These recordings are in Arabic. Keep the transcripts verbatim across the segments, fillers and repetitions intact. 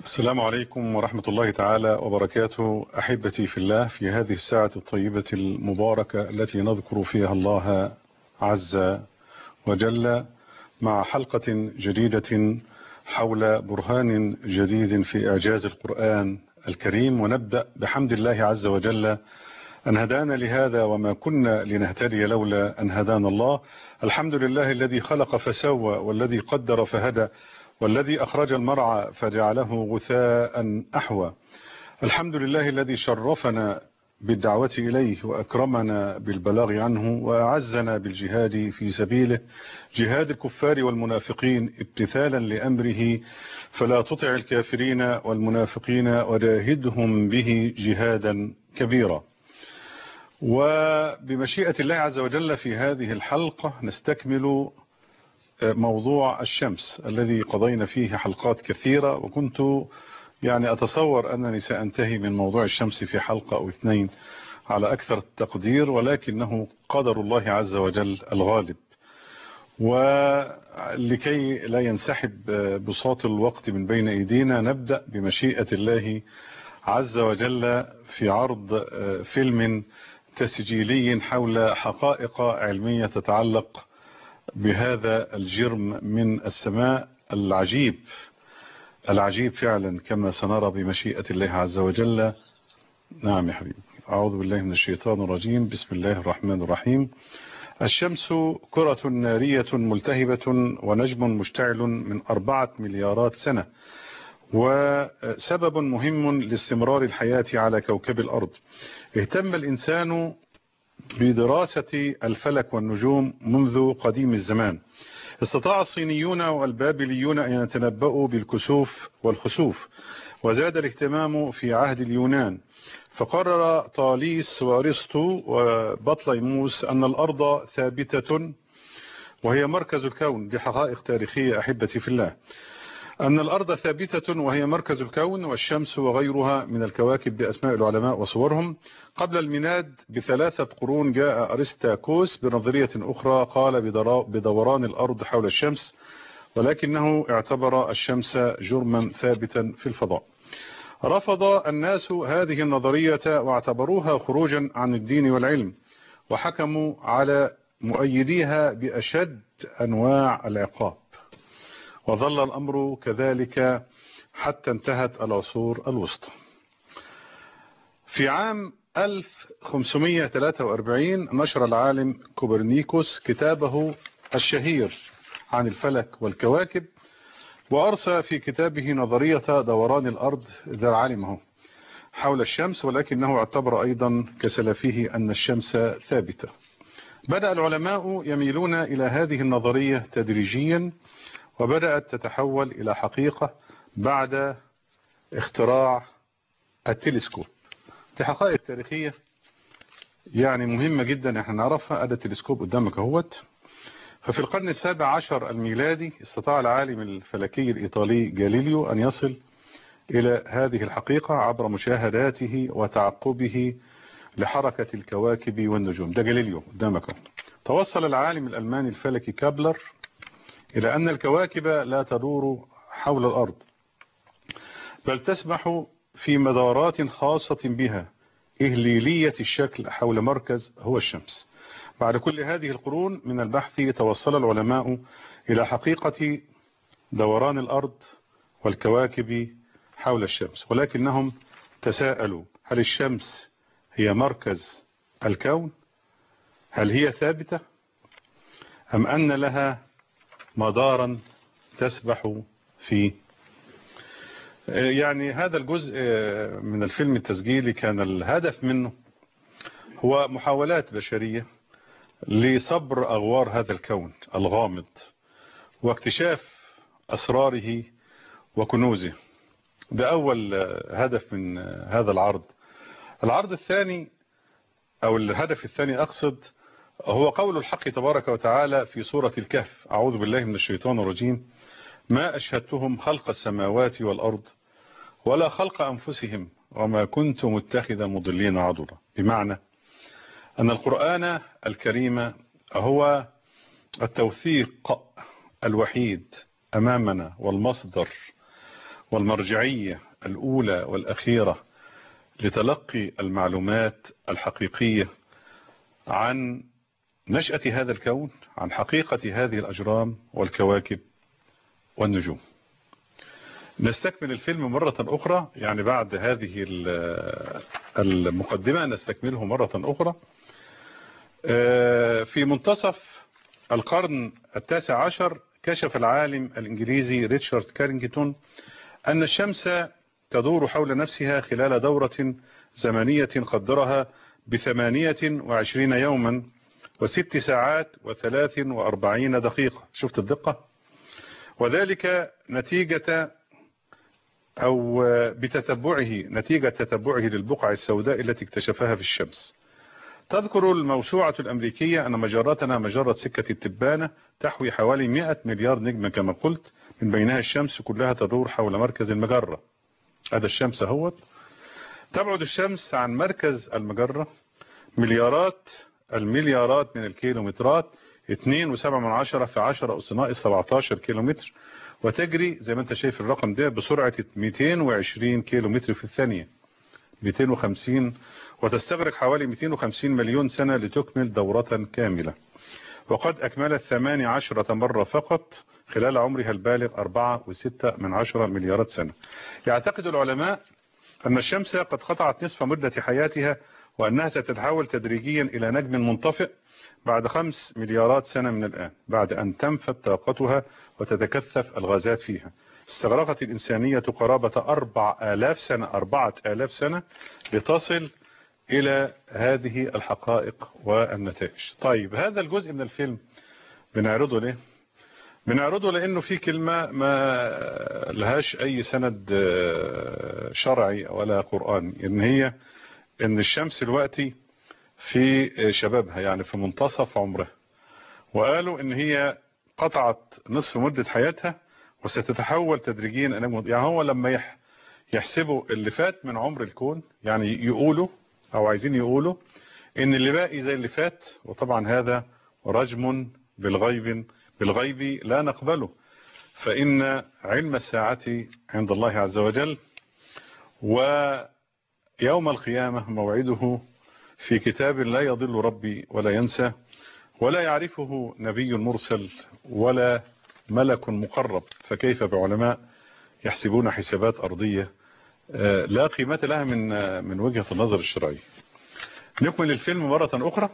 السلام عليكم ورحمة الله تعالى وبركاته. أحبتي في الله، في هذه الساعة الطيبة المباركة التي نذكر فيها الله عز وجل مع حلقة جديدة حول برهان جديد في إعجاز القرآن الكريم، ونبدأ بحمد الله عز وجل أن هدانا لهذا وما كنا لنهتدي لولا أن هدانا الله. الحمد لله الذي خلق فسوى، والذي قدر فهدى، والذي أخرج المرعى فجعله غثاء أحوى. الحمد لله الذي شرفنا بالدعوة إليه وأكرمنا بالبلاغ عنه وأعزنا بالجهاد في سبيله، جهاد الكفار والمنافقين امتثالا لأمره، فلا تطع الكافرين والمنافقين وجاهدهم به جهادا كبيرا. وبمشيئة الله عز وجل في هذه الحلقة نستكمل موضوع الشمس الذي قضينا فيه حلقات كثيرة، وكنت يعني أتصور أنني سأنتهي من موضوع الشمس في حلقة أو اثنين على أكثر التقدير، ولكنه قدر الله عز وجل الغالب. ولكي لا ينسحب بساط الوقت من بين أيدينا، نبدأ بمشيئة الله عز وجل في عرض فيلم تسجيلي حول حقائق علمية تتعلق بهذا الجرم من السماء العجيب العجيب فعلا، كما سنرى بمشيئة الله عز وجل. نعم يا حبيبي، أعوذ بالله من الشيطان الرجيم، بسم الله الرحمن الرحيم. الشمس كرة نارية ملتهبة ونجم مشتعل من أربعة مليارات سنة، وسبب مهم لاستمرار الحياة على كوكب الأرض. اهتم الإنسان بدراسة الفلك والنجوم منذ قديم الزمان. استطاع الصينيون والبابليون أن يتنبؤوا بالكسوف والخسوف، وزاد الاهتمام في عهد اليونان، فقرر طاليس وأرسطو وبطليموس أن الأرض ثابتة وهي مركز الكون. دي حقائق تاريخية أحبتي في الله، أن الأرض ثابتة وهي مركز الكون، والشمس وغيرها من الكواكب بأسماء العلماء وصورهم. قبل الميلاد بثلاثة قرون جاء أرسطاكوس بنظرية أخرى، قال بدوران الأرض حول الشمس، ولكنه اعتبر الشمس جرما ثابتا في الفضاء. رفض الناس هذه النظرية واعتبروها خروجا عن الدين والعلم، وحكموا على مؤيديها بأشد أنواع العقاب، وظل الأمر كذلك حتى انتهت العصور الوسطى. في عام ألف وخمسمائة وثلاثة وأربعين نشر العالم كوبرنيكوس كتابه الشهير عن الفلك والكواكب، وأرسى في كتابه نظرية دوران الأرض ذا علمه حول الشمس، ولكنه اعتبر أيضا كسلفه أن الشمس ثابتة. بدأ العلماء يميلون إلى هذه النظرية تدريجيا، وبدأت تتحول إلى حقيقة بعد اختراع التلسكوب. دي حقائق تاريخية يعني مهمة جدا احنا نعرفها. ادي التلسكوب قدامك اهوت. ففي القرن السابع عشر الميلادي استطاع العالم الفلكي الإيطالي جاليليو أن يصل إلى هذه الحقيقة عبر مشاهداته وتعقبه لحركة الكواكب والنجوم. ده جاليليو قدامك. توصل العالم الألماني الفلكي كابلر إلى أن الكواكب لا تدور حول الأرض، بل تسبح في مدارات خاصة بها إهليلية الشكل حول مركز هو الشمس. بعد كل هذه القرون من البحث توصل العلماء إلى حقيقة دوران الأرض والكواكب حول الشمس، ولكنهم تساءلوا: هل الشمس هي مركز الكون؟ هل هي ثابتة؟ أم أن لها مدارا تسبح فيه؟ يعني هذا الجزء من الفيلم التسجيلي كان الهدف منه هو محاولات بشرية لصبر أغوار هذا الكون الغامض واكتشاف أسراره وكنوزه. ده أول هدف من هذا العرض. العرض الثاني أو الهدف الثاني أقصد هو قول الحق تبارك وتعالى في سورة الكهف: أعوذ بالله من الشيطان الرجيم: ما أشهدتهم خلق السماوات والأرض ولا خلق أنفسهم وما كنت متخذ مضلين عضدا. بمعنى أن القرآن الكريم هو التوثيق الوحيد أمامنا والمصدر والمرجعية الأولى والأخيرة لتلقي المعلومات الحقيقية عن نشأة هذا الكون، عن حقيقة هذه الأجرام والكواكب والنجوم. نستكمل الفيلم مرة أخرى، يعني بعد هذه المقدمة نستكمله مرة أخرى. في منتصف القرن التاسع عشر كشف العالم الإنجليزي ريتشارد كارينجتون أن الشمس تدور حول نفسها خلال دورة زمنية قدرها بثمانية وعشرين يوما وست ساعات وثلاث وأربعين دقيقة. شفت الدقة؟ وذلك نتيجة أو بتتبعه نتيجة تتبعه للبقع السوداء التي اكتشفها في الشمس. تذكر الموسوعة الأمريكية أن مجرتنا مجرة سكة التبانة تحوي حوالي مئة مليار نجم كما قلت، من بينها الشمس كلها تدور حول مركز المجرة. هذا الشمس اهوت. تبعد الشمس عن مركز المجرة مليارات المليارات من الكيلومترات، اثنين وسبعة من عشرة في عشرة أس ناقص سبعتاشر كيلومتر، وتجري زي ما انت شايف الرقم ده بسرعة مئتين وعشرين كيلومتر في الثانية، مئتين وخمسين، وتستغرق حوالي مئتين وخمسين مليون سنة لتكمل دورة كاملة، وقد أكملت ثمانية عشرة مرة فقط خلال عمرها البالغ أربعة وستة من عشرة مليارات سنة. يعتقد العلماء أن الشمس قد قطعت نصف مدة حياتها، وأنها ستتحول تدريجيا إلى نجم منطفئ بعد خمس مليارات سنة من الآن، بعد أن تنفد طاقتها وتتكثف الغازات فيها. استغرقت الإنسانية قرابة أربع آلاف سنة أربعة آلاف سنة لتصل إلى هذه الحقائق والنتائج. طيب هذا الجزء من الفيلم بنعرضه ليه؟ بنعرضه لأنه في كلمة ما لهاش أي سند شرعي ولا قرآن، إن هي إن الشمس دلوقتي في شبابها، يعني في منتصف عمرها، وقالوا إن هي قطعت نصف مدة حياتها وستتحول تدريجيا. يعني هو لما يحسبوا اللي فات من عمر الكون، يعني يقولوا أو عايزين يقولوا إن اللي باقي زي اللي فات، وطبعا هذا رجم بالغيب بالغيب لا نقبله، فإن علم الساعة عند الله عز وجل، ويوم القيامة موعده في كتاب لا يضل ربي ولا ينسى، ولا يعرفه نبي مرسل ولا ملك مقرب، فكيف بعلماء يحسبون حسابات أرضية لا قيمة لها من من وجهة النظر الشرعي. نكمل الفيلم مرة أخرى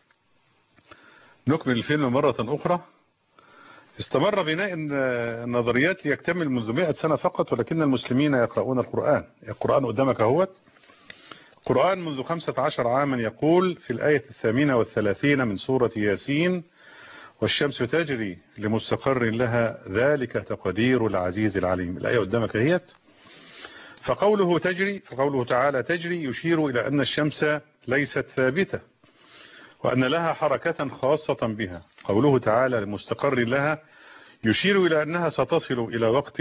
نكمل الفيلم مرة أخرى استمر بناء النظريات ليكتمل منذ مئة سنة فقط، ولكن المسلمين يقرؤون القرآن. القرآن قدامك اهوت. القرآن منذ خمسة عشر عاما يقول في الآية الثامنة والثلاثين من سورة ياسين: والشمس تجري لمستقر لها ذلك تقدير العزيز العليم. الآية قدامك اهيت. فقوله تجري فقوله تعالى تجري يشير إلى أن الشمس ليست ثابتة، وأن لها حركة خاصة بها. قوله تعالى لمستقر لها يشير إلى أنها ستصل إلى وقت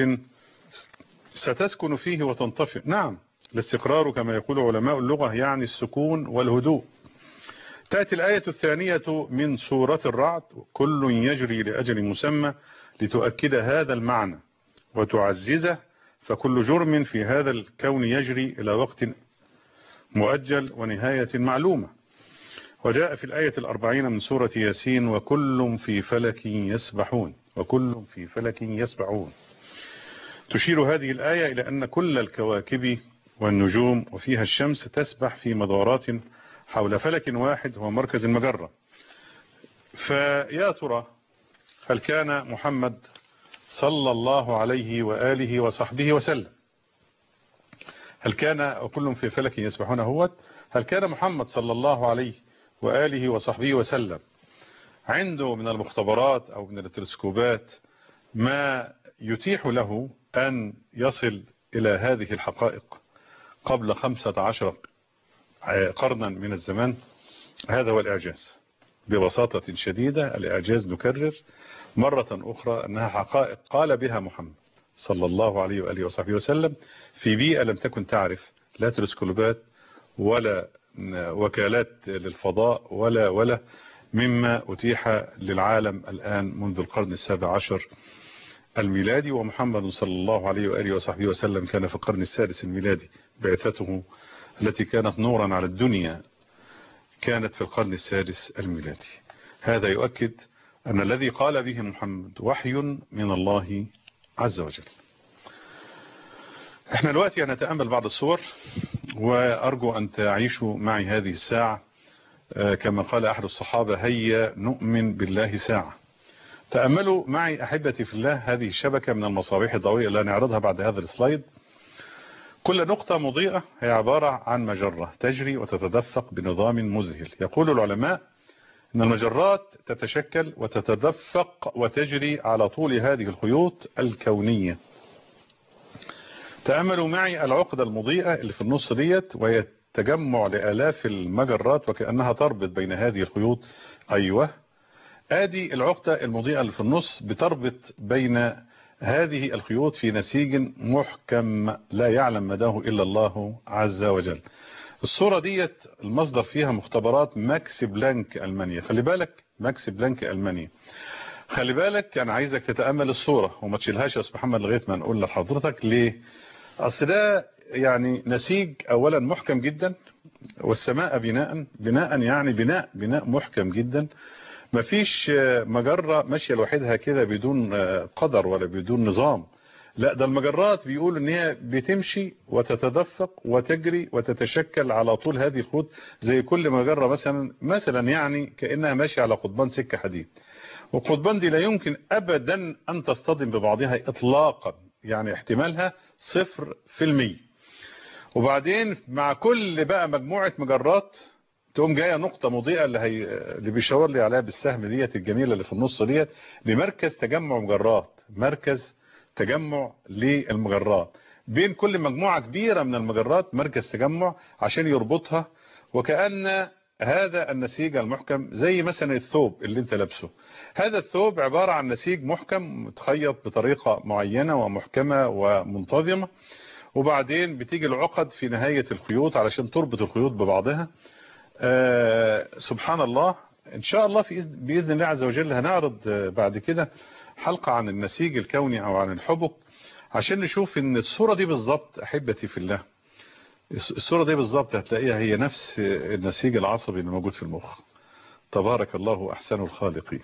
ستسكن فيه وتنطفئ. نعم، الاستقرار كما يقول علماء اللغة يعني السكون والهدوء. تأتي الآية الثانية من سورة الرعد: كل يجري لأجل مسمى، لتؤكد هذا المعنى وتعززه، فكل جرم في هذا الكون يجري إلى وقت مؤجل ونهاية معلومة. وجاء في الآية الأربعين من سورة ياسين: وكل في فلك يسبحون وكل في فلك يسبحون. تشير هذه الآية إلى أن كل الكواكب والنجوم وفيها الشمس تسبح في مدارات حول فلك واحد هو مركز المجرة. فيا ترى هل كان محمد صلى الله عليه وآله وصحبه وسلم هل كان وكل في فلك يسبحون هو هل كان محمد صلى الله عليه وآله وصحبه وسلم عنده من المختبرات أو من التلسكوبات ما يتيح له أن يصل إلى هذه الحقائق قبل خمسة عشر قرنا من الزمان؟ هذا هو الإعجاز ببساطة شديدة. الإعجاز نكرر مرة أخرى أنها حقائق قال بها محمد صلى الله عليه وآله وصحبه وسلم في بيئة لم تكن تعرف لا تلسكوبات ولا وكالات للفضاء ولا ولا مما أتيح للعالم الآن منذ القرن السابع عشر الميلادي، ومحمد صلى الله عليه وآله وصحبه وسلم كان في القرن السادس الميلادي. بعثته التي كانت نورا على الدنيا كانت في القرن السادس الميلادي. هذا يؤكد أن الذي قال به محمد وحي من الله عز وجل. احنا دلوقتي هنتأمل بعض الصور، وأرجو أن تعيشوا معي هذه الساعة كما قال أحد الصحابة: هيا نؤمن بالله ساعة. تأملوا معي أحبتي في الله هذه الشبكة من المصابيح الضوئية اللي هنعرضها بعد هذا السلايد. كل نقطة مضيئة هي عبارة عن مجرة تجري وتتدفق بنظام مذهل. يقول العلماء أن المجرات تتشكل وتتدفق وتجري على طول هذه الخيوط الكونية. تأملوا معي العقدة المضيئة اللي في النص ديت، وهي تجمع لآلاف المجرات وكأنها تربط بين هذه الخيوط. أيوة، آدي العقدة المضيئة اللي في النص بتربط بين هذه الخيوط في نسيج محكم لا يعلم مداه إلا الله عز وجل. الصورة ديت المصدر فيها مختبرات ماكس بلانك ألمانيا. خلي بالك، ماكس بلانك ألمانيا. خلي بالك، أنا عايزك تتأمل الصورة وما تشيلهاش يا أستاذ محمد لغاية ما نقول لحضرتك ليه. أصل ده يعني نسيج أولا محكم جدا، والسماء بناء بناء يعني بناء بناء محكم جدا. مفيش مجرة ماشية لوحدها كده بدون قدر ولا بدون نظام. لا، ده المجرات بيقولوا ان هي بتمشي وتتدفق وتجري وتتشكل على طول هذه الخطوط، زي كل مجرة مثلا مثلا يعني كأنها ماشية على قضبان سكة حديد، والقضبان دي لا يمكن ابدا ان تصطدم ببعضها اطلاقا، يعني احتمالها صفر في المية. وبعدين مع كل بقى مجموعة مجرات تقوم جايه نقطه مضيئه اللي هي اللي بيشاور لي عليها بالسهم ديت الجميله اللي في النص ديت، لمركز تجمع مجرات، مركز تجمع للمجرات. بين كل مجموعه كبيره من المجرات مركز تجمع عشان يربطها. وكأن هذا النسيج المحكم زي مثلا الثوب اللي انت لابسه، هذا الثوب عباره عن نسيج محكم متخيط بطريقه معينه ومحكمه ومنتظمه، وبعدين بتيجي العقد في نهايه الخيوط علشان تربط الخيوط ببعضها. آه سبحان الله. ان شاء الله في باذن الله عز وجل هنعرض بعد كده حلقة عن النسيج الكوني او عن الحبك، عشان نشوف ان الصورة دي بالظبط احبتي في الله، الصورة دي بالظبط هتلاقيها هي نفس النسيج العصبي اللي موجود في المخ. تبارك الله احسن الخالقين.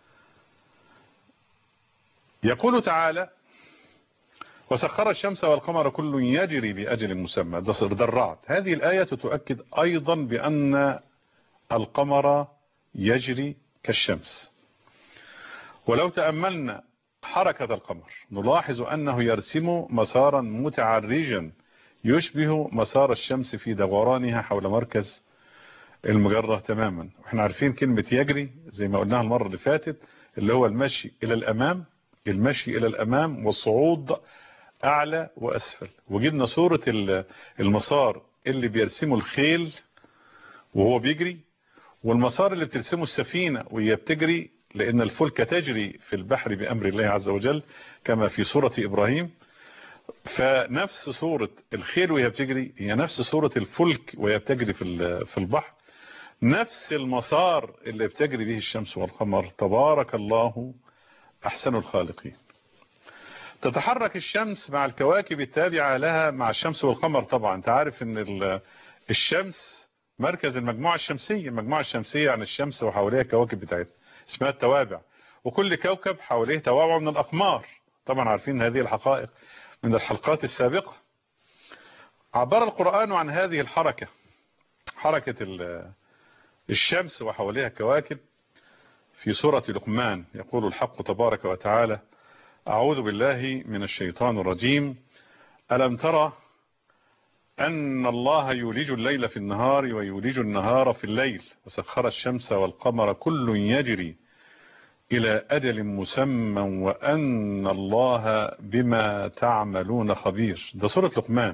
يقول تعالى: وسخر الشمس والقمر كل يجري لأجل مسمى. ده الرعد. هذه الآية تؤكد أيضا بأن القمر يجري كالشمس. ولو تأملنا حركة القمر نلاحظ أنه يرسم مسارا متعرجا يشبه مسار الشمس في دورانها حول مركز المجرة تماما. واحنا عارفين كلمة يجري زي ما قلناها المرة اللي فاتت اللي هو المشي إلى الأمام، المشي إلى الأمام والصعود أعلى وأسفل. وجبنا صورة المسار اللي بيرسمه الخيل وهو بيجري، والمسار اللي بترسمه السفينة وهي بتجري، لأن الفلك تجري في البحر بأمر الله عز وجل كما في سورة إبراهيم. فنفس صورة الخيل وهي بتجري هي نفس صورة الفلك وهي بتجري في في البحر، نفس المسار اللي بتجري به الشمس والقمر. تبارك الله أحسن الخالقين. تتحرك الشمس مع الكواكب التابعة لها مع الشمس والقمر. طبعا انت عارف ان الشمس مركز المجموعة الشمسية، المجموعة الشمسية عن الشمس وحواليها الكواكب بتاعتها اسمها التوابع، وكل كوكب حواليه توابع من الأقمار. طبعا عارفين هذه الحقائق من الحلقات السابقة. عبر القرآن عن هذه الحركة، حركة الشمس وحواليها الكواكب، في سورة لقمان. يقول الحق تبارك وتعالى: أعوذ بالله من الشيطان الرجيم: ألم ترى أن الله يولج الليل في النهار ويولج النهار في الليل وسخر الشمس والقمر كل يجري إلى أجل مسمى وأن الله بما تعملون خبير. ده سورة لقمان.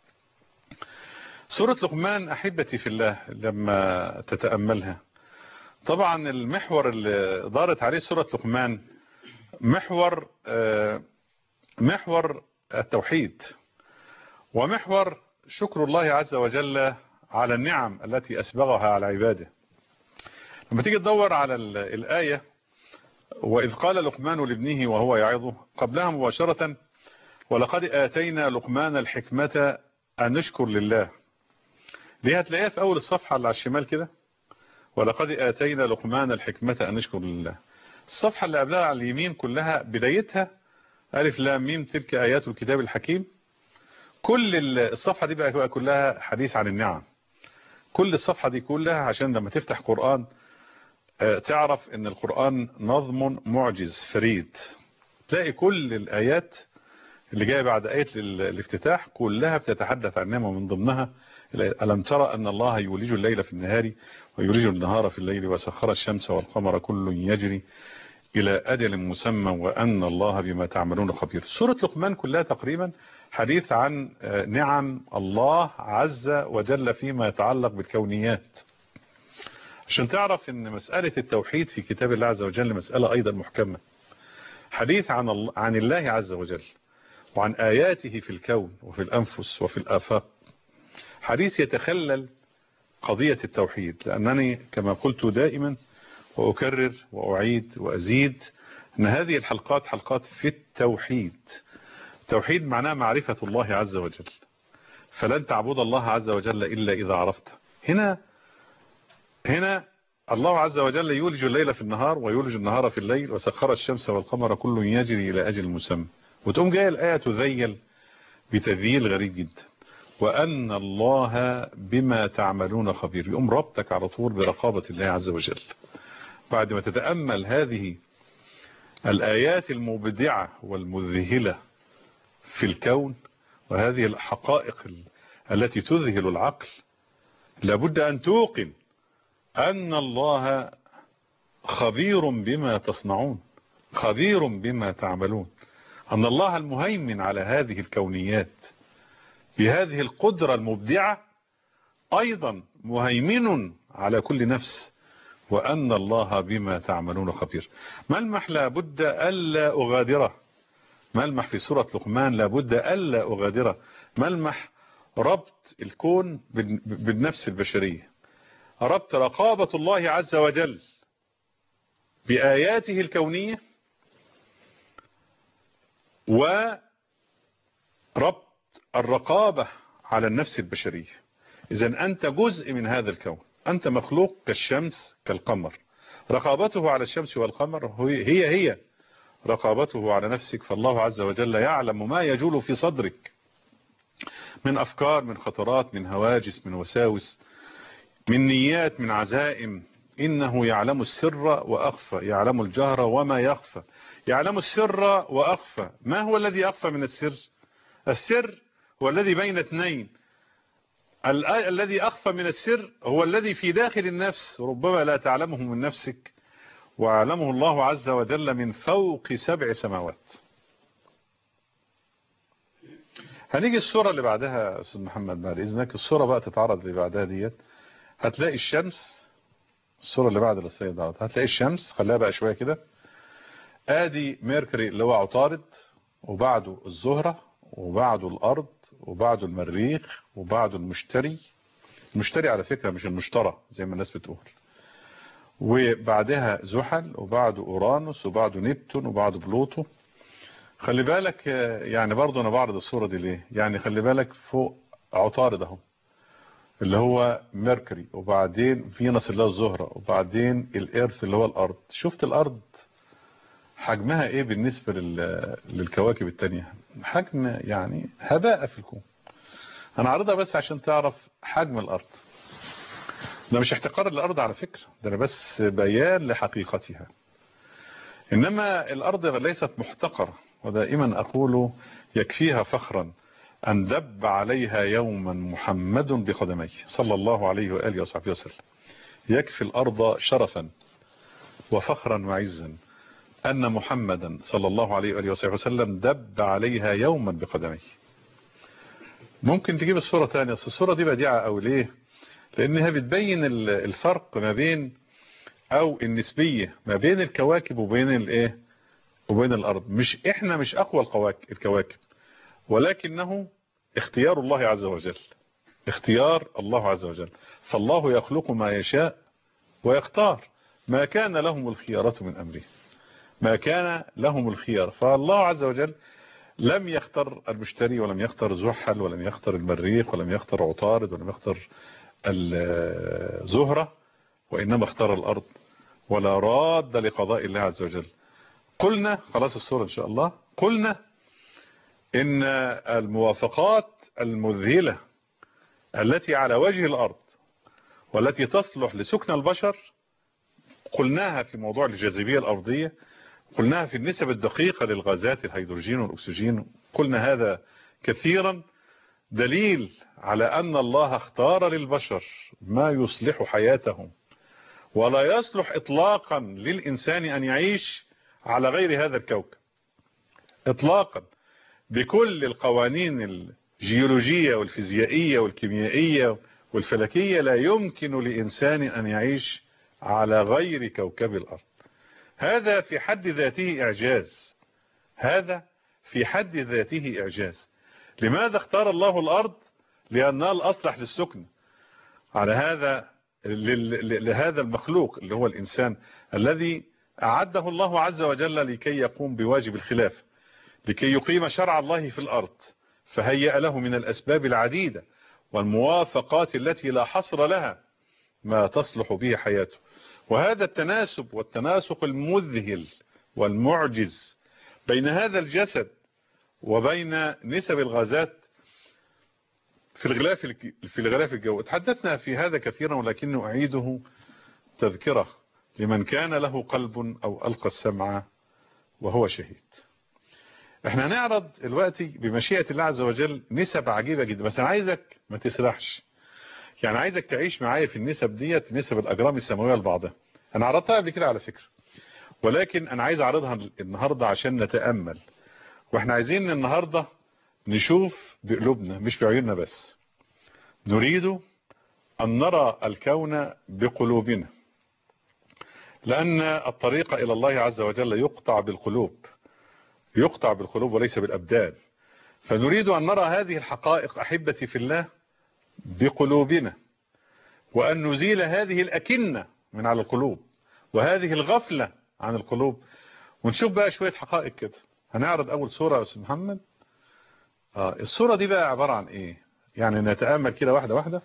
سورة لقمان أحبتي في الله لما تتأملها، طبعا المحور اللي دارت عليه سورة لقمان محور محور التوحيد، ومحور شكر الله عز وجل على النعم التي أسبغها على عباده. لما تيجي تدور على الآية وإذ قال لقمان لابنه وهو يعظه قبلها مباشرة ولقد آتينا لقمان الحكمة أن نشكر لله. دي هتلاقيها في أول الصفحة اللي على الشمال كده، ولقد آتينا لقمان الحكمة أن نشكر لله. الصفحة اللي قبلها على اليمين كلها بدايتها ألف لام ميم تلك آيات الكتاب الحكيم. كل الصفحة دي بقى كلها حديث عن النعم. كل الصفحة دي كلها عشان لما تفتح قرآن تعرف ان القرآن نظم معجز فريد. تلاقي كل الآيات اللي جاية بعد آية الافتتاح كلها بتتحدث عن نعمة، ومن ضمنها ألم ترى أن الله يولج الليل في النهار ويولج النهار في الليل وسخر الشمس والقمر كل يجري إلى أجل مسمى وأن الله بما تعملون خبير. سورة لقمان كلها تقريبا حديث عن نعم الله عز وجل فيما يتعلق بالكونيات، عشان تعرف ان مسألة التوحيد في كتاب الله عز وجل مسألة ايضا محكمة. حديث عن الله, عن الله عز وجل وعن آياته في الكون وفي الأنفس وفي الآفاق، حديث يتخلل قضية التوحيد. لأنني كما قلت دائما وأكرر وأعيد وأزيد أن هذه الحلقات حلقات في التوحيد. التوحيد معناه معرفة الله عز وجل، فلن تعبد الله عز وجل إلا إذا عرفته. هنا هنا الله عز وجل يولج الليل في النهار ويولج النهار في الليل وسخر الشمس والقمر كل يجري إلى أجل مسمى، وتقوم جايه الآية تذيل بتذييل غريب جدا، وأن الله بما تعملون خبير. يقوم ربطك على طول برقابة الله عز وجل. بعد ما تتأمل هذه الآيات المبدعة والمذهلة في الكون وهذه الحقائق التي تذهل العقل، لابد أن توقن أن الله خبير بما تصنعون، خبير بما تعملون، أن الله المهيمن على هذه الكونيات بهذه القدرة المبدعة أيضا مهيمن على كل نفس، وأن الله بما تعملون خبير. ملمح لابد ألا أغادره، ملمح في سورة لقمان لابد ألا أغادره، ملمح ربط الكون بالنفس البشرية، ربط رقابة الله عز وجل بآياته الكونية، وربط الرقابة على النفس البشرية. إذن أنت جزء من هذا الكون، أنت مخلوق كالشمس كالقمر، رقابته على الشمس والقمر هي هي رقابته على نفسك. فالله عز وجل يعلم ما يجول في صدرك من أفكار، من خطرات، من هواجس، من وساوس، من نيات، من عزائم. إنه يعلم السر وأخفى، يعلم الجهر وما يخفى، يعلم السر وأخفى. ما هو الذي أخفى من السر؟ السر هو الذي بين اثنين، الذي أخفى من السر هو الذي في داخل النفس، ربما لا تعلمه من نفسك وعلمه الله عز وجل من فوق سبع سماوات. هنيجي الصورة اللي بعدها أستاذ محمد بعد إذنك، الصورة بقى تتعرض اللي بعدها ديت، هتلاقي الشمس. الصورة اللي بعد السيد دعوت هتلاقي الشمس، خليها بقى شوية كده، ادي ميركوري اللي هو عطارد، وبعده الزهرة، وبعده الارض، وبعده المريخ، وبعده المشتري. المشتري على فكرة مش المشترى زي ما الناس بتقول، وبعدها زحل، وبعده اورانوس، وبعده نبتون، وبعده بلوتو. خلي بالك يعني برضو انا بعرض الصورة دي ليه، يعني خلي بالك فوق عطارد اهو اللي هو ميركوري، وبعدين فينوس اللي هو الزهرة، وبعدين الارث اللي هو الارض. شفت الارض حجمها ايه بالنسبة للكواكب التانية؟ حجم يعني هباء في الكون. انا عارضها بس عشان تعرف حجم الارض. ده مش احتقار للارض على فكرة، ده انا بس بيان لحقيقتها. انما الارض ليست محتقرة، ودائما اقول يكفيها فخرا ان دب عليها يوما محمد بقدميه صلى الله عليه وآله وصحبه وسلم. يكفي الارض شرفا وفخرا وعزا أن محمدا صلى الله عليه وآله وصحبه وسلم دب عليها يوما بقدميه. ممكن تجيب الصورة تانية، الصورة دي بديعة أو ليه؟ لأنها بتبين الفرق ما بين أو النسبية ما بين الكواكب وبين الإيه وبين الأرض. مش إحنا مش أقوى الكواكب، ولكنه اختيار الله عز وجل، اختيار الله عز وجل. فالله يخلق ما يشاء ويختار، ما كان لهم الخيارة من أمره. ما كان لهم الخيار. فالله عز وجل لم يختر المشتري ولم يختر زحل ولم يختر المريخ ولم يختر عطارد ولم يختر الزهرة، وإنما اختار الأرض، ولا راد لقضاء الله عز وجل. قلنا خلاص السورة إن شاء الله، قلنا إن الموافقات المذهلة التي على وجه الأرض والتي تصلح لسكن البشر قلناها في موضوع الجاذبية الأرضية، قلناها في النسب الدقيقة للغازات الهيدروجين والأكسجين، قلنا هذا كثيرا، دليل على أن الله اختار للبشر ما يصلح حياتهم، ولا يصلح إطلاقا للإنسان أن يعيش على غير هذا الكوكب إطلاقا، بكل القوانين الجيولوجية والفيزيائية والكيميائية والفلكية. لا يمكن لإنسان أن يعيش على غير كوكب الأرض. هذا في حد ذاته إعجاز، هذا في حد ذاته إعجاز. لماذا اختار الله الأرض؟ لأنها الأصلح للسكن على هذا لهذا المخلوق اللي هو الإنسان الذي أعده الله عز وجل لكي يقوم بواجب الخلافة، لكي يقيم شرع الله في الأرض، فهيأ له من الأسباب العديدة والموافقات التي لا حصر لها ما تصلح به حياته. وهذا التناسب والتناسق المذهل والمعجز بين هذا الجسد وبين نسب الغازات في الغلاف في الغلاف الجوي، تحدثنا في هذا كثيرا، ولكنه أعيده تذكرة لمن كان له قلب أو ألقى السمع وهو شهيد. احنا هنعرض دلوقتي بمشيئة الله عز وجل نسب عجيبة جدا، بس انا عايزك ما تسرحش، يعني عايزك تعيش معايا في النسب ديت، نسب الأجرام السماوية لبعضها. انا عرضتها قبل كده على فكرة، ولكن انا عايز اعرضها النهاردة عشان نتأمل، واحنا عايزين النهاردة نشوف بقلوبنا مش بعيوننا بس. نريد أن نرى الكون بقلوبنا، لأن الطريق إلى الله عز وجل يقطع بالقلوب، يقطع بالقلوب وليس بالأبدان. فنريد أن نرى هذه الحقائق أحبتي في الله بقلوبنا، وأن نزيل هذه الأكنة من على القلوب وهذه الغفلة عن القلوب، ونشوف بقى شوية حقائق كده. هنعرض أول صورة يا أستاذ محمد. آه الصورة دي بقى عبارة عن إيه؟ يعني نتأمل كده واحدة واحدة.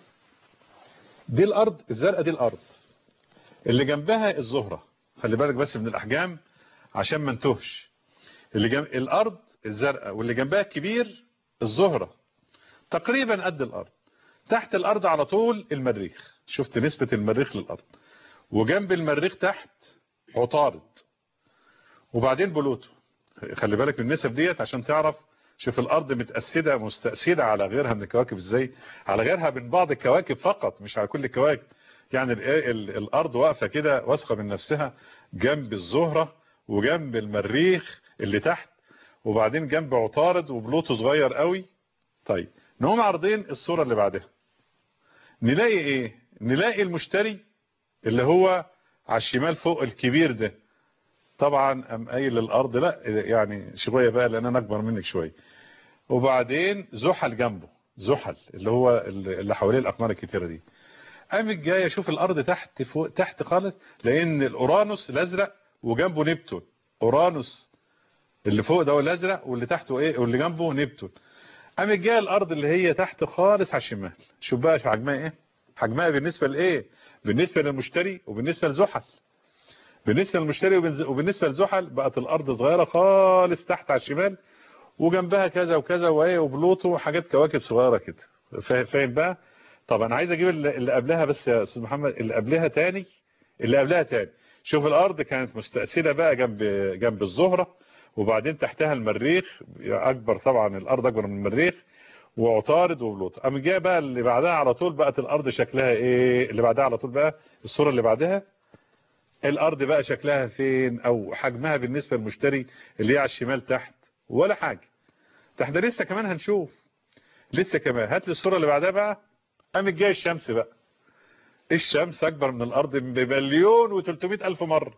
دي الأرض الزرقاء، دي الأرض اللي جنبها الزهرة، خلي بالك بس من الأحجام عشان ما نتوهش. اللي جنب الأرض الزرقاء واللي جنبها الكبير الزهرة، تقريبا قد الأرض. تحت الأرض على طول المريخ، شفت نسبة المريخ للأرض، وجنب المريخ تحت عطارد، وبعدين بلوتو. خلي بالك من النسب ديت عشان تعرف. شوف الأرض متأسدة مستأسدة على غيرها من الكواكب ازاي، على غيرها من بعض الكواكب فقط مش على كل الكواكب. يعني الأرض واقفة كده واثقة من نفسها جنب الزهرة وجنب المريخ اللي تحت، وبعدين جنب عطارد وبلوتو صغير قوي. طيب نقوم عارضين الصورة اللي بعدها، نلاقي ايه؟ نلاقي المشتري اللي هو على الشمال فوق الكبير ده، طبعا ام قايل للارض لا يعني شويه بقى لان انا اكبر منك شويه. وبعدين زحل جنبه، زحل اللي هو اللي حواليه الاقمار الكتيره دي. قامت جايه شوف الارض تحت فوق تحت خالص، لان الاورانوس الازرق وجنبه نبتون. اورانوس اللي فوق ده هو الازرق، واللي تحته ايه واللي جنبه نبتون. قامت جايه الارض اللي هي تحت خالص على الشمال. شوف بقى حجمها ايه، حجمها بالنسبه لايه، بالنسبه للمشتري وبالنسبه لزحل. بالنسبة للمشتري وبالنسبة لزحل بقت الأرض صغيرة خالص تحت على الشمال، وجنبها كذا وكذا وإيه وبلوتو وحاجات كواكب صغيرة كده. فاهم بقى؟ طب أنا عايز أجيب اللي قبلها بس يا أستاذ محمد، اللي قبلها تاني، اللي قبلها تاني. شوف الأرض كانت مستأسدة بقى جنب جنب الزهرة، وبعدين تحتها المريخ أكبر، طبعا الأرض أكبر من المريخ، وعطارد وبلوتو. قام جايه بقى اللي بعدها على طول بقت الأرض شكلها إيه، اللي بعدها على طول بقى الصورة اللي بعدها الارض بقى شكلها فين او حجمها بالنسبة للمشتري اللي هي على الشمال تحت ولا حاجة. تحت لسه كمان هنشوف، لسه كمان. هات لي الصورة اللي بعدها بقى. قامت جايه الشمس بقى، الشمس اكبر من الارض بمليون وثلاثمائة الف مرة.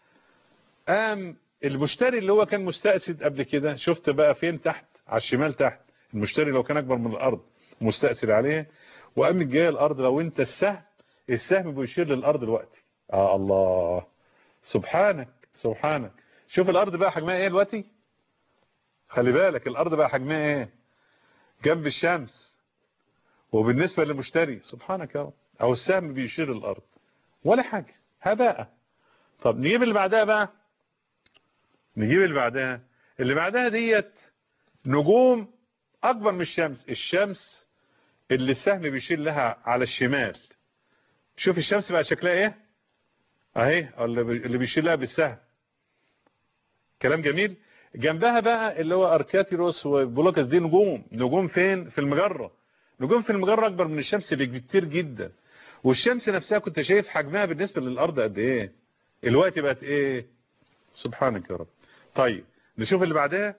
قام المشتري اللي هو كان مستأسد قبل كده، شفت بقى فين تحت على الشمال تحت المشتري لو كان اكبر من الارض مستأسد عليه. وقامت جايه الارض، لو انت السهم السهم بيشير للارض دلوقتي. آه الله سبحانك سبحانك. شوف الارض بقى حجمها ايه دلوقتي، خلي بالك الارض بقى حجمها ايه جنب الشمس، وبالنسبة للمشتري سبحانك يا رب، او السهم بيشير الارض ولا حاجة، هباء. طب نجيب اللي بعدها بقى، نجيب اللي بعدها اللي بعدها ديت نجوم اكبر من الشمس. الشمس اللي السهم بيشير لها على الشمال، شوف الشمس بقى شكلها ايه اهي، اللي بيشير لها بالسهم، كلام جميل. جنبها بقى اللي هو اركاتيروس وبولوكس، دي نجوم، نجوم فين في المجرة، نجوم في المجرة اكبر من الشمس بكتير جدا. والشمس نفسها كنت شايف حجمها بالنسبة للارض قد ايه، الوقت بقت ايه، سبحانك يا رب. طيب نشوف اللي بعدها،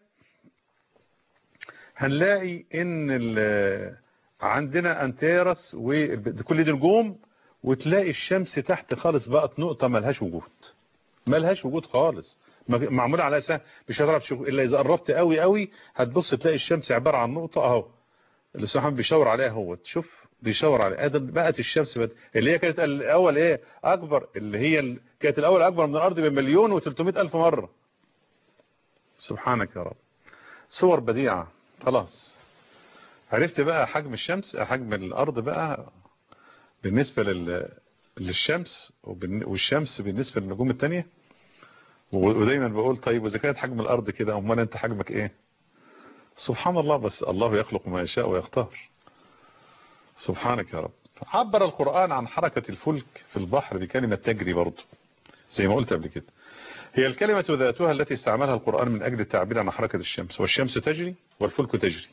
هنلاقي ان عندنا انتيرس وكل دي نجوم، وتلاقي الشمس تحت خالص بقت نقطة ملهاش وجود، ملهاش وجود خالص، معمولة على اساس مش هتعرف تشوف الا اذا قربت قوي قوي، هتبص تلاقي الشمس عبارة عن نقطة اهو، اللي سبحان بيشاور عليها هو، تشوف بيشاور عليها، ادي بقت الشمس بقت اللي هي كانت الاول ايه اكبر، اللي هي ال... كانت الاول اكبر من الارض بمليون وثلاثمائة الف مرة. سبحانك يا رب، صور بديعة. خلاص عرفت بقى حجم الشمس، حجم الارض بقى بالنسبة لل... للشمس، والشمس بالنسبة للنجوم التانية. ودايما بقول طيب واذا كانت حجم الارض كده، امال انت حجمك ايه؟ سبحان الله، بس الله يخلق ما يشاء ويختار. سبحانك يا رب. عبر القرآن عن حركة الفلك في البحر بكلمة تجري برضه، زي ما قلت قبل كده، هي الكلمة ذاتها التي استعملها القرآن من اجل التعبير عن حركة الشمس، والشمس تجري والفلك تجري.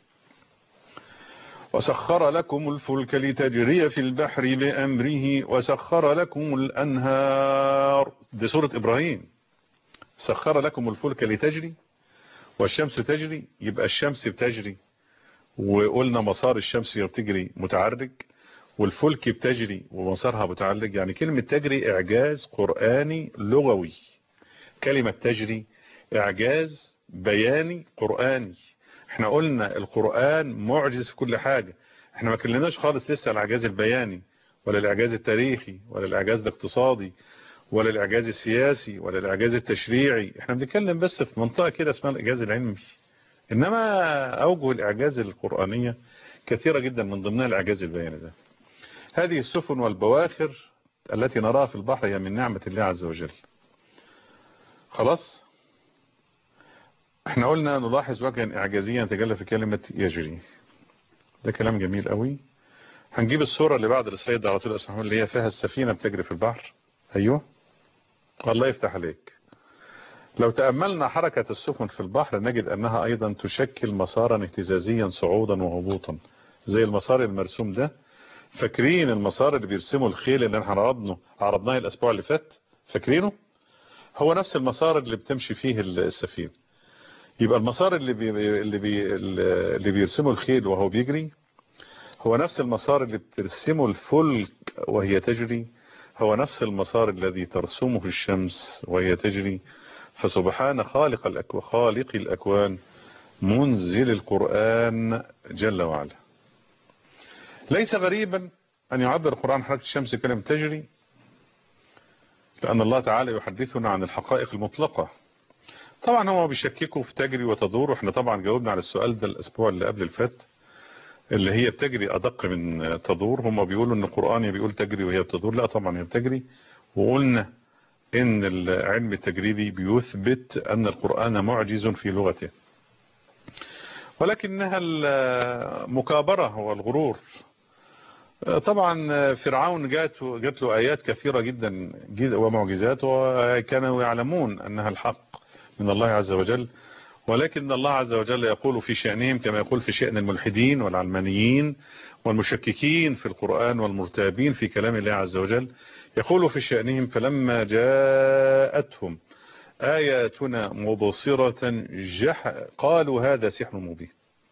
وسخر لكم الفلك لتجري في البحر بأمره وسخر لكم الأنهار، دي سورة إبراهيم. سخر لكم الفلك لتجري والشمس تجري، يبقى الشمس بتجري، وقلنا مسار الشمس بتجري متعرج، والفلك بتجري ومسارها متعرج. يعني كلمة تجري إعجاز قرآني لغوي، كلمة تجري إعجاز بياني قرآني. احنا قلنا القرآن معجز في كل حاجة، احنا ما كلناش خالص لسه الاعجاز البياني ولا الاعجاز التاريخي ولا الاعجاز الاقتصادي ولا الاعجاز السياسي ولا الاعجاز التشريعي، احنا بنتكلم بس في منطقة كده اسمها الاعجاز العلمي. انما اوجه الاعجاز القرآنية كثيرة جدا، من ضمنها الاعجاز البياني ده. هذه السفن والبواخر التي نراها في البحر هي من نعمة الله عز وجل. خلاص احنا قلنا نلاحظ وجها اعجازيا تجلى في كلمة يجري، ده كلام جميل قوي. هنجيب الصورة اللي بعد السيد على طول اسمه، اللي هي فيها السفينة بتجري في البحر. ايوه الله يفتح عليك. لو تأملنا حركة السفن في البحر نجد انها ايضا تشكل مسارا اهتزازيا صعودا وهبوطا، زي المسار المرسوم ده. فاكرين المسار اللي بيرسمه الخيل اللي احنا عرضناه عرضناه الاسبوع اللي فات، فاكرينه؟ هو نفس المسار اللي بتمشي فيه السفينة. يبقى المسار اللي بي اللي بي اللي بيرسمه الخيل وهو بيجري هو نفس المسار اللي بترسمه الفلك وهي تجري، هو نفس المسار الذي ترسمه الشمس وهي تجري. فسبحان خالق الأكوان، خالق الأكوان، منزل القرآن جل وعلا. ليس غريبا أن يعبر القرآن عن حركة الشمس كلمة تجري، لأن الله تعالى يحدثنا عن الحقائق المطلقة. طبعا هو بيشككوا في تجري وتدور، واحنا طبعا جاوبنا على السؤال ده الأسبوع اللي قبل الفات، اللي هي بتجري أدق من تدور. هم بيقولوا ان القرآن بيقول تجري وهي بتدور، لا طبعا هي بتجري. وقلنا ان العلم التجريبي بيثبت ان القرآن معجز في لغته، ولكنها المكابرة والغرور. طبعا فرعون جات جات له آيات كثيرة جدا ومعجزات، وكانوا يعلمون أنها الحق من الله عز وجل، ولكن الله عز وجل يقول في شأنهم كما يقول في شأن الملحدين والعلمانيين والمشككين في القرآن والمرتابين في كلام الله عز وجل. يقول في شأنهم فلما جاءتهم آياتنا مبصرة جح قالوا هذا سحر مبين.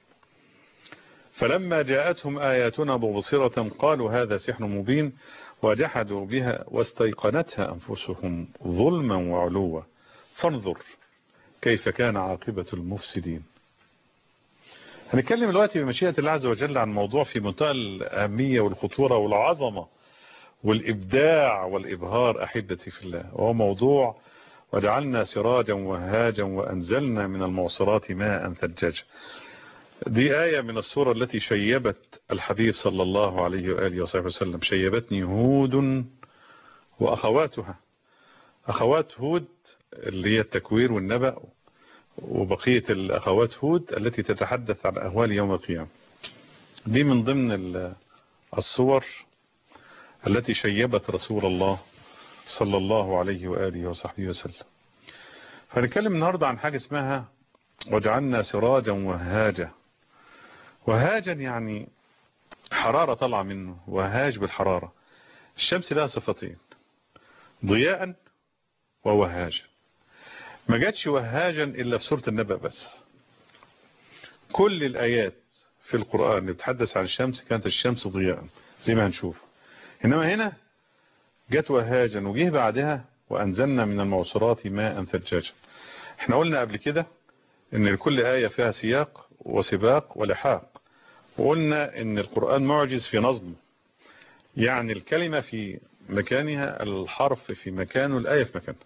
فلما جاءتهم آياتنا مبصرة قالوا هذا سحر مبين وجحدوا بها واستيقنتها أنفسهم ظلما وعلوا فانظر كيف كان عاقبة المفسدين. هنتكلم دلوقتي بمشيئة الله عز وجل عن موضوع في منتهى الأهمية والخطورة والعظمة والإبداع والإبهار أحبتي في الله، وهو موضوع وجعلنا سراجا وهاجا وأنزلنا من المعصرات ماء ثجاجا. دي آية من السورة التي شيبت الحبيب صلى الله عليه وآله وصحبه وسلم. شيبتني هود وأخواتها. أخوات هود اللي هي التكوير والنبأ، وبقية الأخوات هود التي تتحدث عن أهوال يوم القيامة. دي من ضمن الصور التي شيبت رسول الله صلى الله عليه وآله وصحبه وسلم. فنتكلم النهاردة عن حاجة اسمها وجعلنا سراجا وهاجا. وهاجا يعني حرارة طلع منه، وهاج بالحرارة. الشمس لها صفتين، ضياء ووهاجا. ما جاتش وهاجا إلا في سورة النبأ بس. كل الآيات في القرآن اللي بتحدث عن الشمس كانت الشمس ضياء زي ما هنشوف. إنما هنا جت وهاجا، وجيه بعدها وأنزلنا من المعصرات ماء ثجاجا. احنا قلنا قبل كده ان لكل آية فيها سياق وسباق ولحاق، وقلنا ان القرآن معجز في نظمه، يعني الكلمة في مكانها، الحرف في مكانه، الآية في مكانها.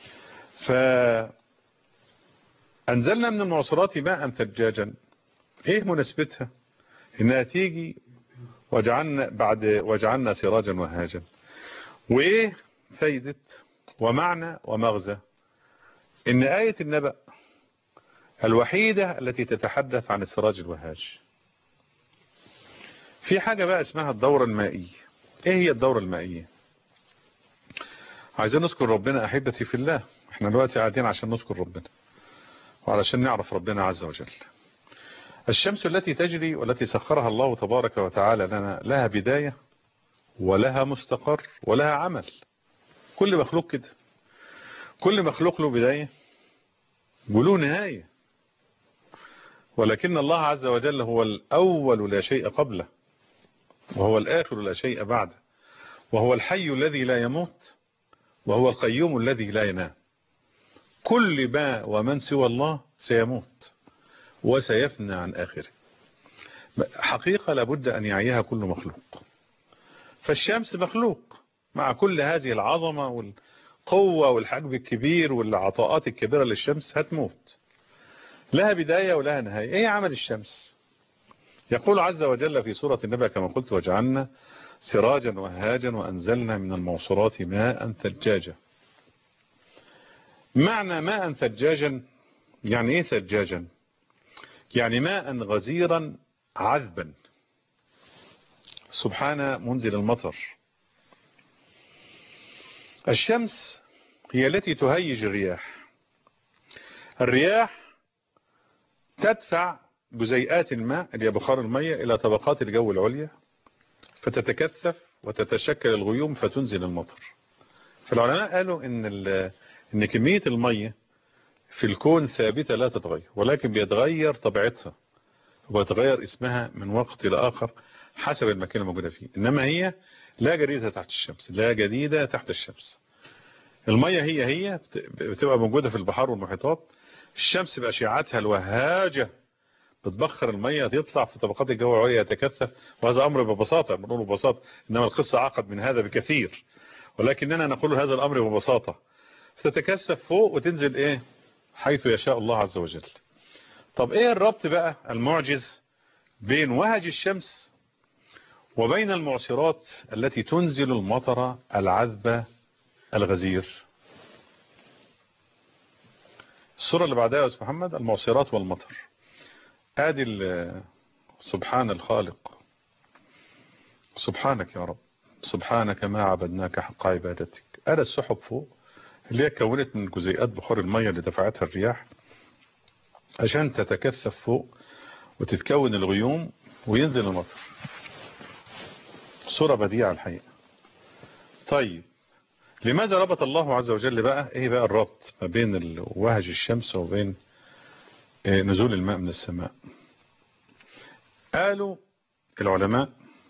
فأنزلنا من المعصرات ماء ثجاجا، ايه مناسبتها؟ انها تيجي وجعلنا بعد وجعلنا سراجا وهاجا. وايه فايدة ومعنى ومغزى ان آية النبأ الوحيدة التي تتحدث عن السراج الوهاج؟ في حاجة بقى اسمها الدورة المائية. ايه هي الدورة المائية؟ عايزين نذكر ربنا احبتي في الله. احنا دلوقتي قاعدين عشان نذكر ربنا وعلشان نعرف ربنا عز وجل. الشمس التي تجري والتي سخرها الله تبارك وتعالى لنا لها بداية ولها مستقر ولها عمل. كل مخلوق كده، كل مخلوق له بداية وله نهاية. ولكن الله عز وجل هو الأول لا شيء قبله، وهو الآخر لا شيء بعده، وهو الحي الذي لا يموت، وهو القيوم الذي لا ينام. كل ما ومن سوى الله سيموت وسيفنى عن آخره. حقيقة لابد أن يعيها كل مخلوق. فالشمس مخلوق مع كل هذه العظمة والقوة والحجم الكبير والعطاءات الكبيرة للشمس هتموت. لها بداية ولها نهاية. ايه عمل الشمس؟ يقول عز وجل في سورة النبأ كما قلت وجعلنا سراجا وهاجا وأنزلنا من المعصرات ماء ثجاجا. معنى ماء ثجاجا يعني ايه ثجاجا؟ يعني ماء غزيرا عذبا. سبحان منزل المطر. الشمس هي التي تهيج الرياح. الرياح تدفع جزيئات الماء اللي هي بخار المية إلى طبقات الجو العليا، فتتكثف وتتشكل الغيوم فتنزل المطر. فالعلماء قالوا إن, إن كمية المية في الكون ثابتة لا تتغير، ولكن بيتغير طبيعتها ويتغير اسمها من وقت لآخر حسب المكان الموجودة فيه. إنما هي لا جديدة تحت الشمس، لا جديدة تحت الشمس. المية هي هي بتبقى موجودة في البحار والمحيطات. الشمس بأشعتها الوهاجة بتبخر المية، تطلع في طبقات الجو العليا يتكثف، وهذا أمر ببساطة بنقوله ببساطة، إنما القصة أعقد من هذا بكثير، ولكننا نقول هذا الأمر ببساطة. فتتكثف فوق وتنزل إيه حيث يشاء الله عز وجل. طب إيه الربط بقى المعجز بين وهج الشمس وبين المعصرات التي تنزل المطر العذبة الغزير؟ السورة اللي بعدها يا أستاذ محمد المعصرات والمطر. ادي سبحان الخالق. سبحانك يا رب، سبحانك ما عبدناك حق عبادتك. ادي السحب فوق اللي هي كونت من جزيئات بخار المية اللي دفعتها الرياح عشان تتكثف فوق وتتكون الغيوم وينزل المطر. صورة بديعة الحقيقة. طيب لماذا ربط الله عز وجل بقى؟ ايه بقى الربط ما بين وهج الشمس وبين نزول الماء من السماء؟ قالوا العلماء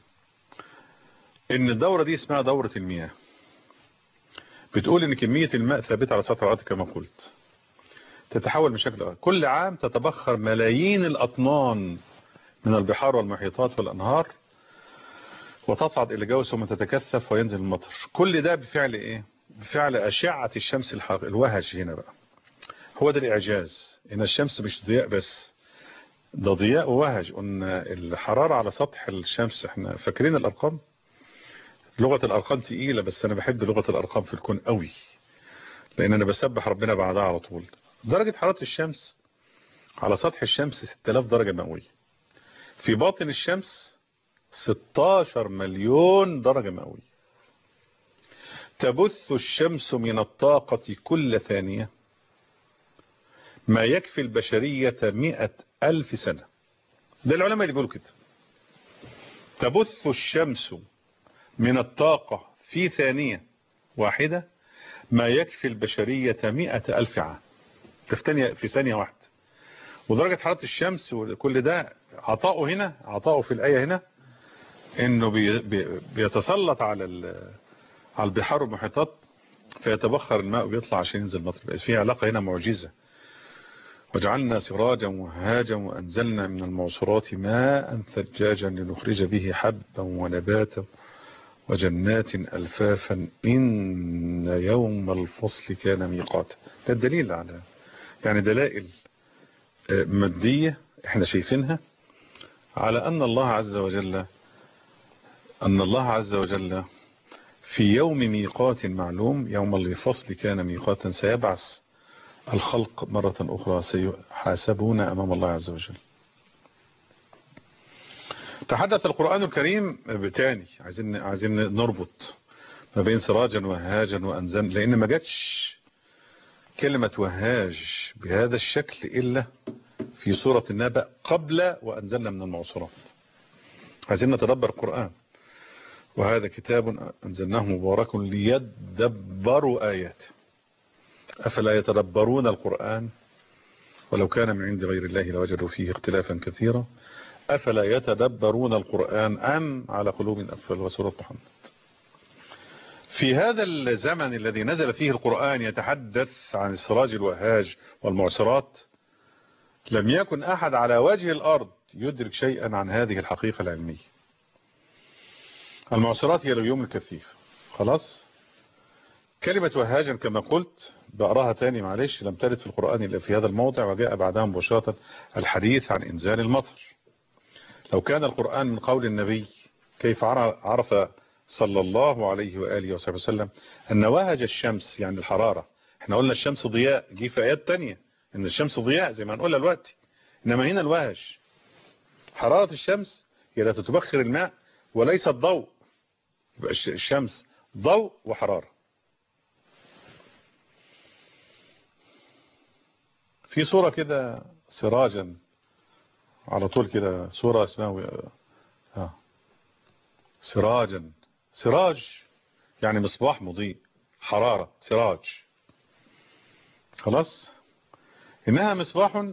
ان الدورة دي اسمها دورة المياه. بتقول ان كمية الماء ثابتة على سطح الارض كما قلت، تتحول من شكل آخر. كل عام تتبخر ملايين الاطنان من البحار والمحيطات والانهار وتصعد الى الجو ثم تتكثف وينزل المطر. كل ده بفعل ايه؟ بفعل أشعة الشمس الحق الوهج هنا بقى، هو ده الإعجاز، إن الشمس مش ضياء بس، ده ضياء ووهج. قلنا الحرارة على سطح الشمس، احنا فاكرين الأرقام، لغة الأرقام تقيلة، بس أنا بحب لغة الأرقام في الكون قوي، لأن أنا بسبح ربنا بعدها على طول. درجة حرارة الشمس على سطح الشمس ستة آلاف درجة مئوية، في باطن الشمس ستاشر مليون درجة مئوية. تبث الشمس من الطاقة كل ثانية ما يكفي البشرية مئة ألف سنة. ده العلماء اللي بيقولوا كده. تبث الشمس من الطاقة في ثانية واحدة ما يكفي البشرية مئة ألف عام، في ثانية في ثانية واحدة. ودرجة حرارة الشمس وكل ده عطاؤه هنا، عطاؤه في الآية هنا انه بي بي بيتسلط على على البحار والمحيطات فيتبخر الماء ويطلع عشان ينزل مطر. بس في علاقة هنا معجزة. وجعلنا سراجا وهاجا وأنزلنا من المعصرات ماء ثجاجا لنخرج به حبا ونباتا وجنات ألفافا إن يوم الفصل كان ميقاتا. ده الدليل على يعني دلائل مادية احنا شايفينها على أن الله عز وجل أن الله عز وجل في يوم ميقات معلوم، يوم الفصل كان ميقاتا، سيبعث الخلق مرة أخرى، سيحاسبون أمام الله عز وجل. تحدث القرآن الكريم بتاني، عايزين عايزين نربط ما بين سراجا وهاجا وأنزل، لأن ما جاتش كلمة وهاج بهذا الشكل إلا في سورة النبأ قبل وأنزلنا من المعصرات. عايزين نتدبر القرآن. وهذا كتاب أنزلناه مبارك ليدبروا آياته أفلا يتدبرون القرآن ولو كان من عند غير الله لوجدوا فيه اختلافا كثيرا أفلا يتدبرون القرآن أم على قلوب أقفالها. وسورة محمد. في هذا الزمن الذي نزل فيه القرآن يتحدث عن السراج الوهاج والمعصرات، لم يكن أحد على وجه الأرض يدرك شيئا عن هذه الحقيقة العلمية. المعصرات هي اليوم الكثيف. خلاص. كلمة وهاجا كما قلت بقراها تاني معلش، لم ترد في القرآن إلا في هذا الموضع، وجاء بعدها مباشرة الحديث عن إنزال المطر. لو كان القرآن من قول النبي كيف عرف صلى الله عليه وآله وصحبه وسلم أن وهج الشمس يعني الحرارة؟ احنا قلنا الشمس ضياء، جي في آيات تانية ان الشمس ضياء زي ما هنقولها دلوقتي، انما هنا الوهج حرارة الشمس هي لا تتبخر الماء وليس الضوء. يبقى الشمس ضوء وحرارة. في صورة كده سراجا على طول كده، صورة اسمها اه سراجا، سراج يعني مصباح مضيء، حرارة سراج. خلاص. إنها مصباح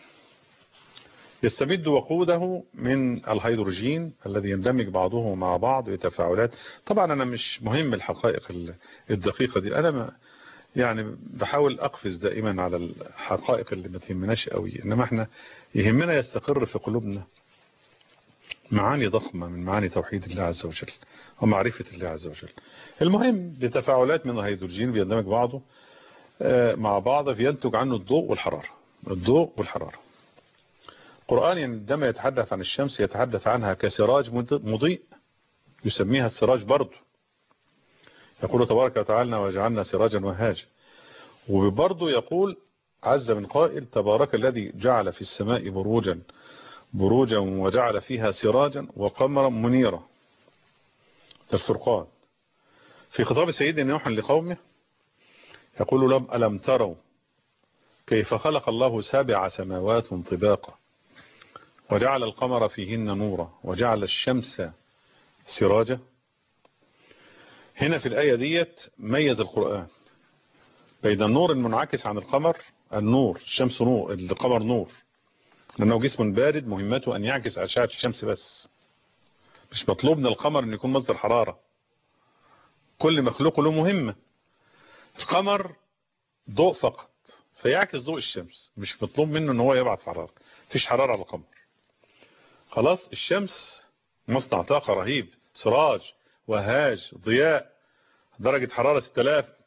يستمد وقوده من الهيدروجين الذي يندمج بعضه مع بعض بتفاعلات. طبعا أنا مش مهم الحقائق الدقيقة دي، أنا ما يعني بحاول أقفز دائما على الحقائق اللي ما تهمناش قوي، إنما احنا يهمنا يستقر في قلوبنا معاني ضخمة من معاني توحيد الله عز وجل ومعرفة الله عز وجل. المهم بتفاعلات من الهيدروجين بيندمج بعضه مع بعض فينتج عنه الضوء والحرارة. الضوء والحرارة. القرآن عندما يتحدث عن الشمس يتحدث عنها كسراج مضيء يسميها السراج برضه. يقول تبارك وتعالى وجعلنا سراجا وهاجا. وبرضه يقول عز من قائل تبارك الذي جعل في السماء بروجا بروجا وجعل فيها سراجا وقمرا منيرا. الفرقان. في خطاب سيدنا نوح لقومه يقول لهم ألم تروا كيف خلق الله سبع سماوات طباقا وجعل القمر فيهن نورا وجعل الشمس سراجا. هنا في الآية ديت ميز القرآن بين النور المنعكس عن القمر، النور الشمس نور، القمر نور لأنه جسم بارد مهمته أن يعكس أشعة الشمس بس، مش مطلوب من القمر أن يكون مصدر حرارة. كل مخلوق له مهمة. القمر ضوء فقط فيعكس ضوء الشمس، مش مطلوب منه أن هو يبعث حرارة، مفيش حرارة على القمر. خلاص. الشمس مصنع طاقة رهيب، سراج وهاج ضياء، درجة حرارة ستة آلاف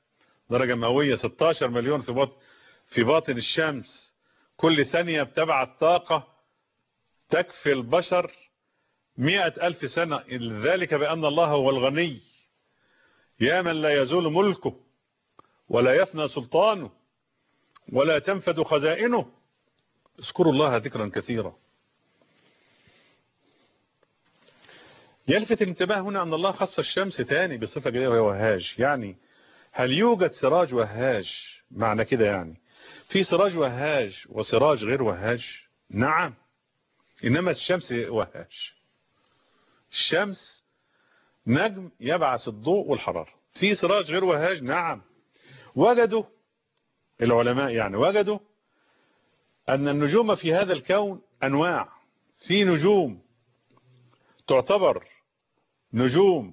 درجة مئوية ستاشر مليون في باطن في باطن الشمس، كل ثانية بتبعت طاقة تكفي البشر مئة ألف سنة. ذلك بأن الله هو الغني، يا من لا يزول ملكه ولا يفنى سلطانه ولا تنفد خزائنه، اذكروا الله ذكرا كثيرا. يلفت الانتباه هنا أن الله خص الشمس تاني بصفة جديدة وهي وهاج. يعني هل يوجد سراج وهاج؟ معنى كده يعني في سراج وهاج وسراج غير وهاج؟ نعم، إنما الشمس وهاج. الشمس نجم يبعث الضوء والحرارة. في سراج غير وهاج، نعم، وجدوا العلماء يعني وجدوا أن النجوم في هذا الكون أنواع. في نجوم تعتبر نجوم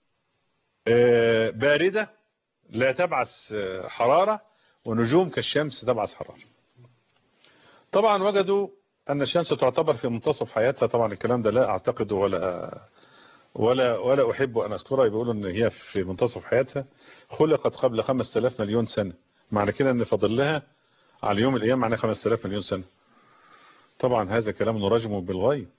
باردة لا تبعث حرارة، ونجوم كالشمس تبعث حرارة. طبعا وجدوا أن الشمس تعتبر في منتصف حياتها. طبعا الكلام ده لا أعتقد ولا ولا ولا أحب أن أذكرها. بيقولوا أن هي في منتصف حياتها، خلقت قبل خمسة آلاف مليون سنة. معنى كده أن فاضل لها على يوم الأيام معناه خمسة آلاف مليون سنة. طبعا هذا كلام نرجمه بالغيب.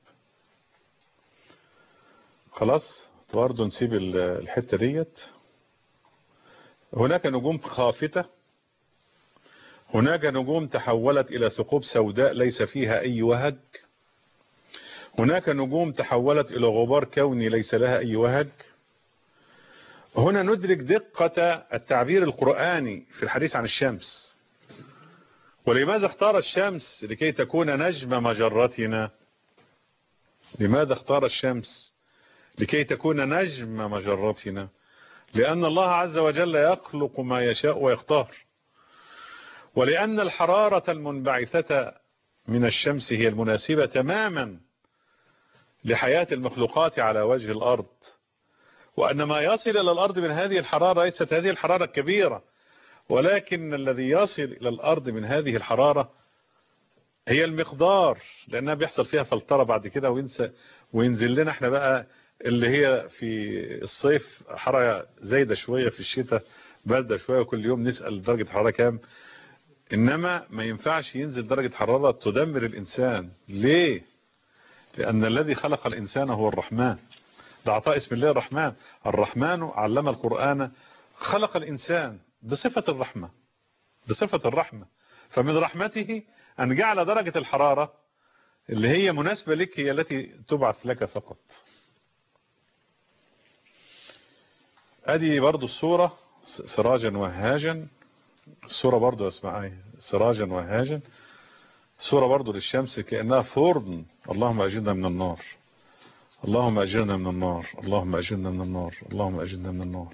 خلاص برضه نسيب الحتة ديت. هناك نجوم خافتة، هناك نجوم تحولت إلى ثقوب سوداء ليس فيها أي وهج، هناك نجوم تحولت إلى غبار كوني ليس لها أي وهج. هنا ندرك دقة التعبير القرآني في الحديث عن الشمس. ولماذا اختار الشمس لكي تكون نجم مجرتنا؟ لماذا اختار الشمس لكي تكون نجم مجرتنا؟ لأن الله عز وجل يخلق ما يشاء ويختار، ولأن الحرارة المنبعثة من الشمس هي المناسبة تماما لحياة المخلوقات على وجه الأرض، وأن ما يصل إلى الأرض من هذه الحرارة ليست هذه الحرارة الكبيرة، ولكن الذي يصل إلى الأرض من هذه الحرارة هي المقدار، لأنها بيحصل فيها فلترة بعد كده وينسى وينزل لنا احنا بقى اللي هي في الصيف حرارة زايدة شوية، في الشتاء باردة شوية، وكل يوم نسأل درجة الحرارة كام. إنما ما ينفعش ينزل درجة حرارة تدمر الإنسان. ليه؟ لأن الذي خلق الإنسان هو الرحمن. ده عطاء اسم الله الرحمن. الرحمن علم القرآن خلق الإنسان بصفة الرحمة، بصفة الرحمة. فمن رحمته أن جعل درجة الحرارة اللي هي مناسبة لك هي التي تبعث لك فقط. ادي برضو الصورة سراجا وهاجا. الصورة برضو اسمها ايه؟ سراجا وهاجا. صورة برضو للشمس كأنها فرن. اللهم أجرنا من النار، اللهم أجرنا من النار، اللهم أجرنا من النار، اللهم أجرنا من النار.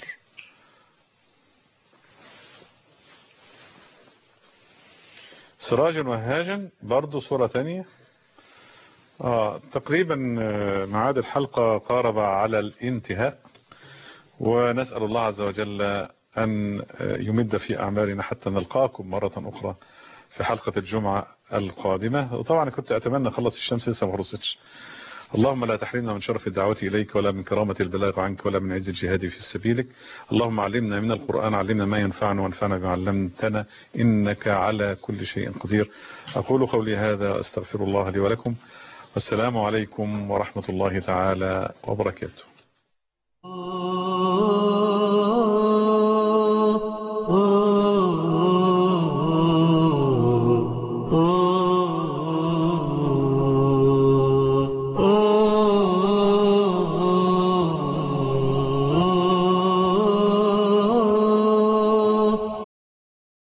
سراجا وهاجا برضو صورة تانية. آه تقريبا ميعاد الحلقة قارب على الانتهاء، ونسأل الله عز وجل أن يمد في أعمالنا حتى نلقاكم مرة أخرى في حلقة الجمعة القادمة. وطبعا كنت أتمنى خلص الشمس لسه ما خلصتش. اللهم لا تحرمنا من شرف الدعوة إليك، ولا من كرامة البلاغ عنك، ولا من عز الجهاد في سبيلك. اللهم علمنا من القرآن، علمنا ما ينفعنا وانفعنا بما علمتنا، إنك على كل شيء قدير. أقول قولي هذا أستغفر الله لي ولكم، والسلام عليكم ورحمة الله تعالى وبركاته.